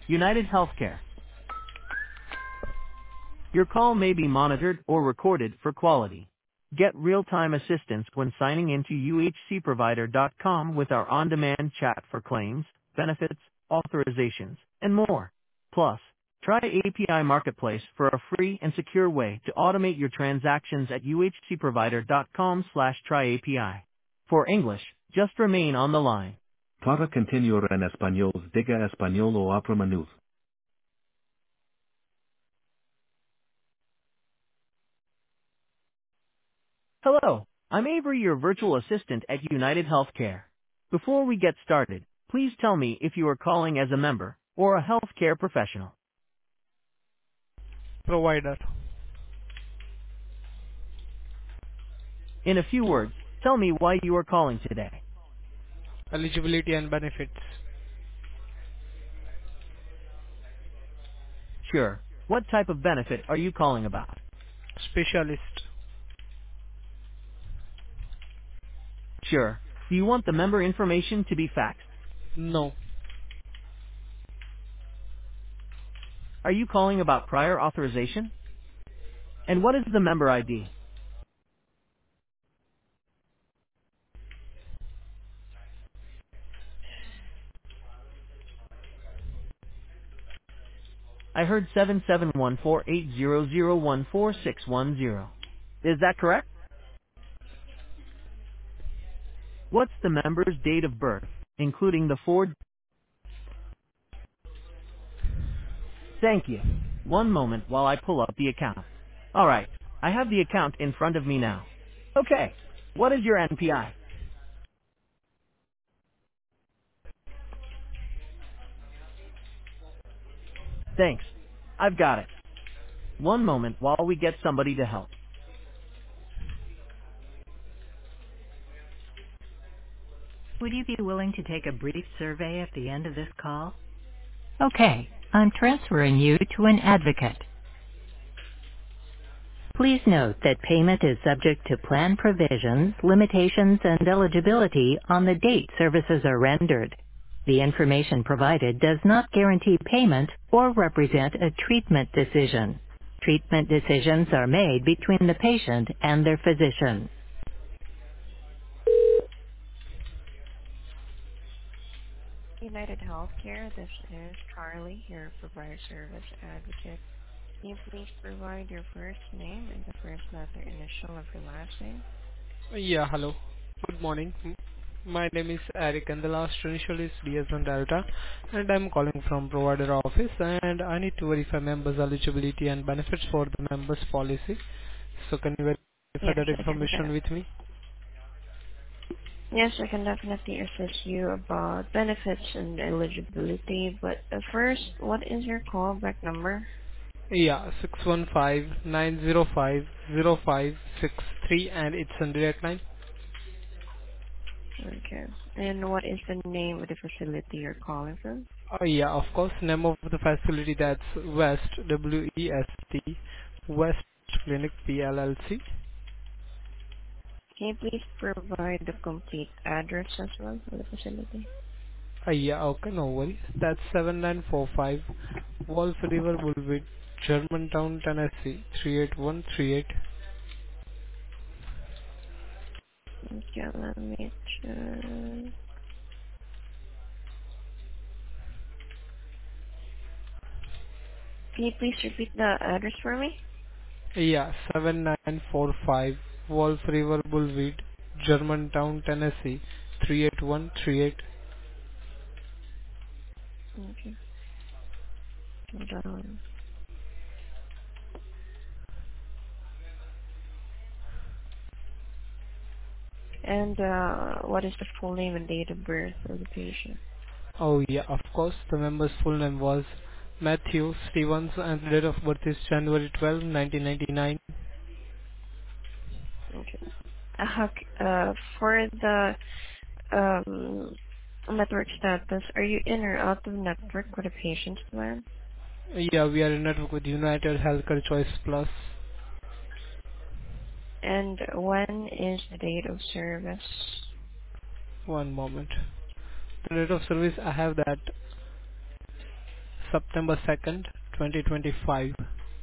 United Healthcare. Your call may be monitored or recorded for quality. Get real-time assistance when signing into uhcprovider.com with our on-demand chat for claims, benefits, authorizations, and more. Plus, try API Marketplace for a free and secure way to automate your transactions at uhcprovider.com/tryapi. For English, just remain on the line. Para continuar en español, diga español o oprima nueve. Hello, I'm Avery, your virtual assistant at United Healthcare. Before we get started, please tell me if you are calling as a member or a healthcare professional. Provider. In a few words, tell me why you are calling today. Eligibility and benefits. Sure. What type of benefit are you calling about? Specialist. Sure. Do you want the member information to be faxed? No. Are you calling about prior authorization? And what is the member ID? I heard 771480014610. Is that correct? What's the member's date of birth, including the four? Thank you. One moment while I pull up the account. Alright, I have the account in front of me now. Okay, what is your NPI? Thanks. I've got it. One moment while we get somebody to help. Would you be willing to take a brief survey at the end of this call? Okay, I'm transferring you to an advocate. Please note that payment is subject to plan provisions, limitations, and eligibility on the date services are rendered. The information provided does not guarantee payment or represent a treatment decision. Treatment decisions are made between the patient and their physician. United Healthcare, this is Carly, your provider service advocate. Can you please provide your first name and the first letter initial of your last name? Yeah, hello. Good morning. My name is Eric and the last initial is DS1 Delta and I'm calling from provider office and I need to verify members eligibility and benefits for the members policy. So can you verify Yes, that I can. information with me? Yes, I can definitely assist you about benefits and eligibility. But first, what is your callback number? Yeah, 615-905-0563 and it's on direct line. Okay. And what is the name of the facility you're calling from? Yeah, of course. Name of the facility that's West WEST West Clinic PLLC. Can you please provide the complete address as well for the facility? Yeah, okay, no worries. That's 7945 Wolf River Boulevard, Germantown, Tennessee 38138. Okay, let me check. Can you please repeat the address for me? Yeah, 7945 Wolf River Boulevard, Germantown, Tennessee 38138. Okay, hold on. And what is the full name and date of birth of the patient? Oh yeah, of course. The member's full name was Matthew Stevens and the date of birth is January 12, 1999. Okay. For the network status, are you in or out of network with a patient's plan? Yeah, we are in network with United Healthcare Choice Plus. And when is the date of service? One moment. The date of service I have that September 2nd, 2025.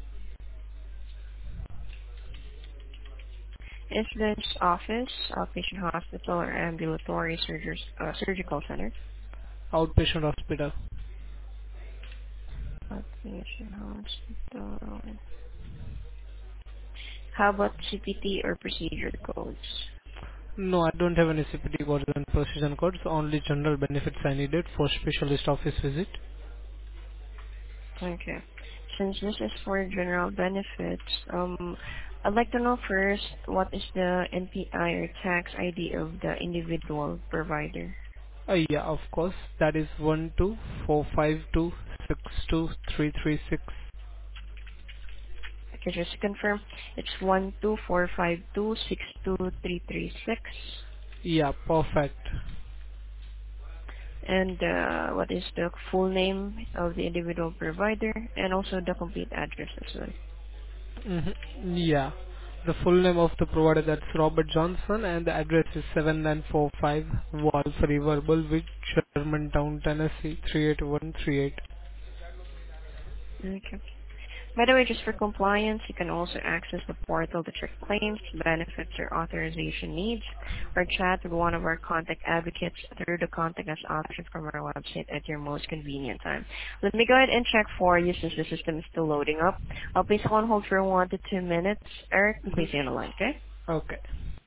Is this office, outpatient hospital, or ambulatory surgical center? Outpatient hospital. Outpatient hospital. How about CPT or procedure codes? No, I don't have any CPT codes and precision codes, only general benefits I needed for specialist office visit. Okay. Since this is for general benefits, I'd like to know first, what is the NPI or tax ID of the individual provider? Yeah, of course. That is 12452623336. Okay, just to confirm, it's 12452623336. Yeah, perfect. And what is the full name of the individual provider and also the complete address as well? Yeah. The full name of the provider, that's Robert Johnson, and the address is 7945 Wolf River Bullwich, Shermantown, Tennessee 38138. Okay. By the way, just for compliance, you can also access the portal to check claims, benefits, or authorization needs, or chat with one of our contact advocates through the contact us option from our website at your most convenient time. Let me go ahead and check for you since the system is still loading up. I'll place you on hold for 1 to 2 minutes. Eric, please stay on the line, okay? Okay.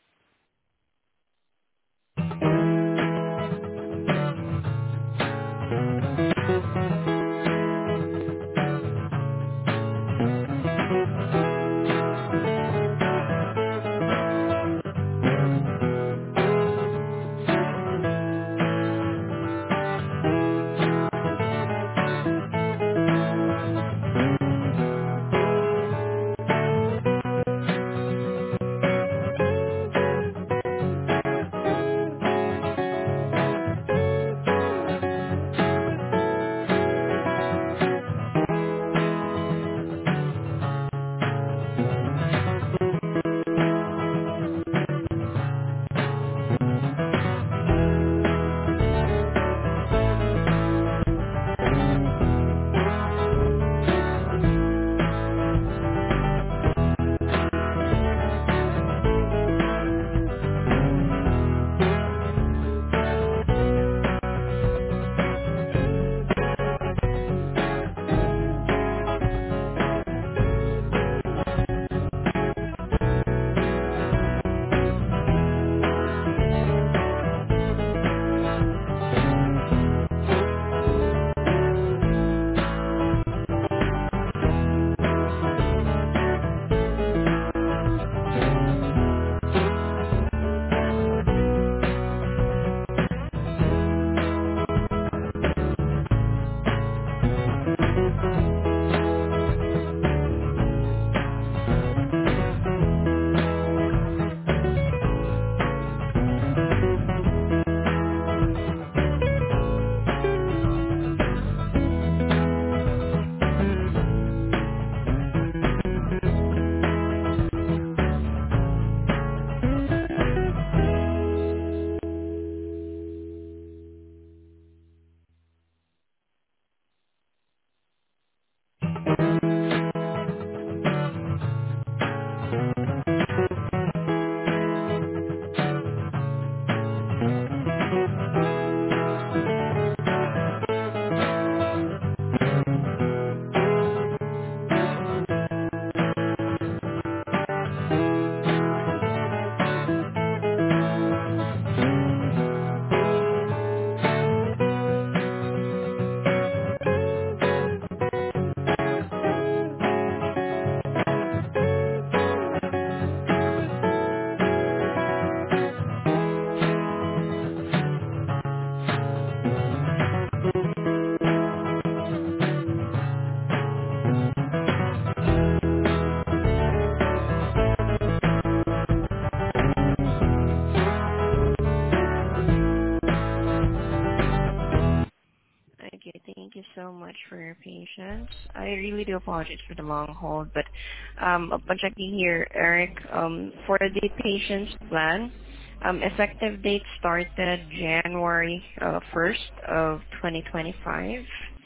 Okay, thank you so much for your patience. I really do apologize for the long hold, but upon checking here, Eric, for the patient's plan, effective date started January 1st of 2025,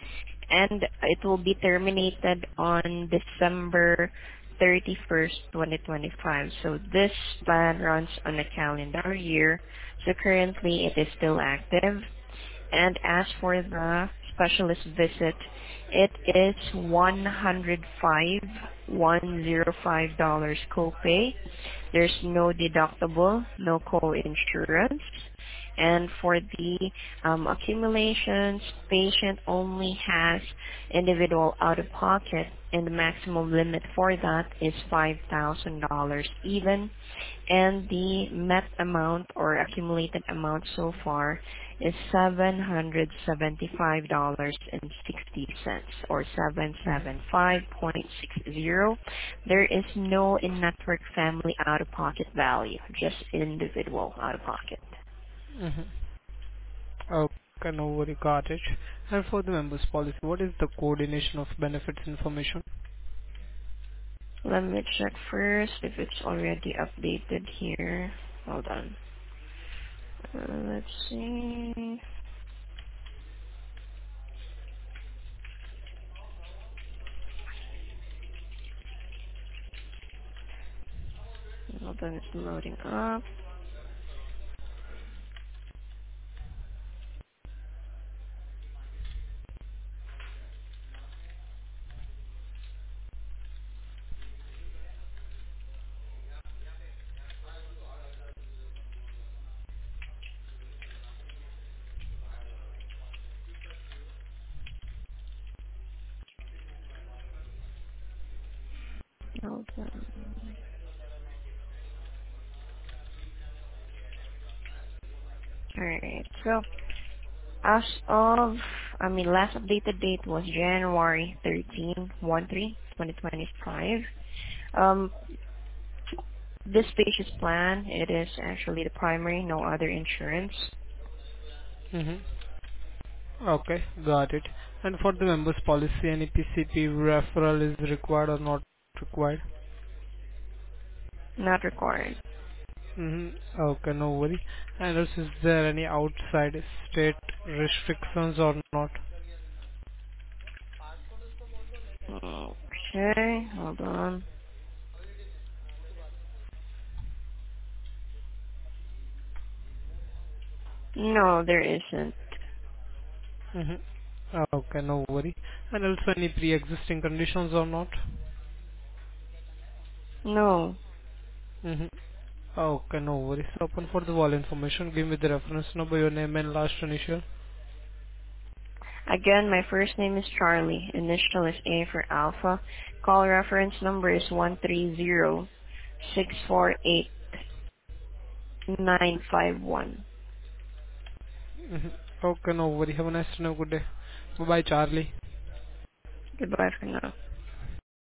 and it will be terminated on December 31st, 2025. So this plan runs on a calendar year. So currently it is still active. And as for the specialist visit, it is $105 copay. There's no deductible, no co-insurance. And for the accumulations, patient only has individual out-of-pocket, and the maximum limit for that is $5,000 even. And the met amount or accumulated amount so far is $775.60 or Mm-hmm. 775.60. There is no in-network family out-of-pocket value, just individual out-of-pocket. Mm-hmm. Okay, no worry, got it. And for the members policy, what is the coordination of benefits information? Let me check first if it's already updated here. Hold on. Let's see. Hold on, it's loading up. Hold on. Alright, so as of, last updated date was January 2025. Um, this patient's plan, it is actually the primary, no other insurance. Mm-hmm. Okay, got it. And for the members policy, any PCP referral is required or not required? Not required. Mm-hmm. Okay, no worry. And also, is there any outside state restrictions or not? Okay, hold on. No, there isn't. Mm-hmm. Okay, no worry. And also, any pre-existing conditions or not? No. Mm-hmm. Okay, no worries. Open for the wall information. Give me the reference number, your name and last initial. Again, my first name is Charlie. Initial is A for Alpha. Call reference number is 130-648-951. Mm-hmm. Okay, no worry. Have a nice day. Good day. Bye-bye, Charlie. Goodbye for now.